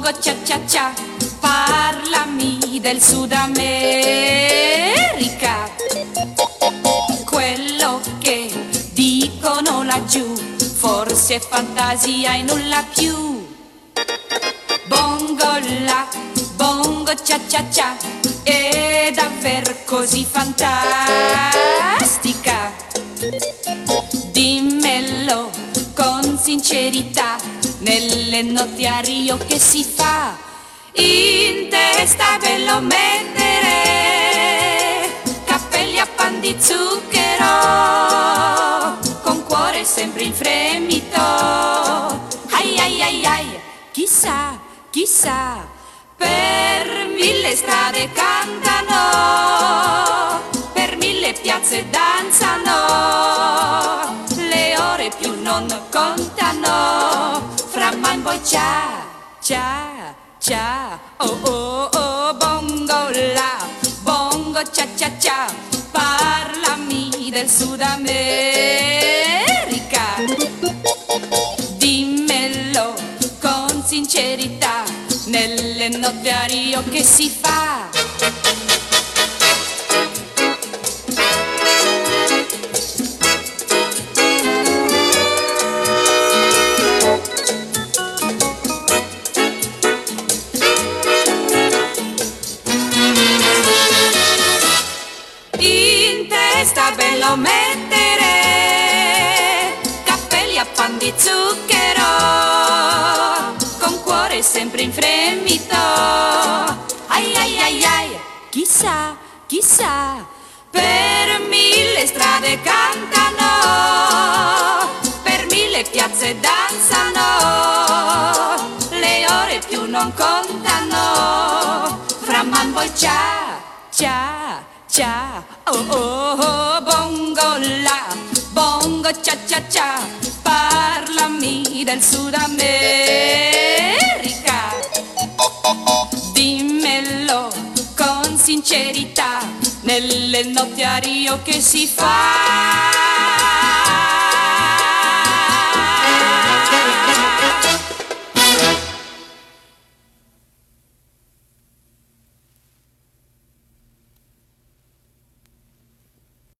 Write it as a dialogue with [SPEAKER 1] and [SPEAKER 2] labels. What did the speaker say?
[SPEAKER 1] bongo cia cia cia, parlami del Sud America. Quello che dicono laggiù forse è fantasia e nulla più. Bongo la, bongo cia cia cia, è davvero così fantastica. Dimmelo con sincerità, nelle notti a Rio che si fa? In testa bello mettere cappelli a pan di zucchero, con cuore sempre in fremito. Ai ai ai ai, chissà, chissà, per 1000 strade cantano, per 1000 piazze danzano, le ore più non contano, fra man poi cia, cia, cia, oh oh oh, bongo la, bongo cia cia cia, parlami del Sud America. Dimmelo con sincerità, nelle notti a Rio che si fa? In testa bello mettere cappelli a pan di zucchero, con cuore sempre in fremito. Ai ai ai ai, chissà, chissà, per 1000 strade cantano, per 1000 piazze danzano, le ore più non contano, fra man poi cia, cia, cia, oh oh oh, bongo la, bongo cia cia cia, parlami del Sud America. Dimmelo con sincerità, nelle notti a Rio che si fa?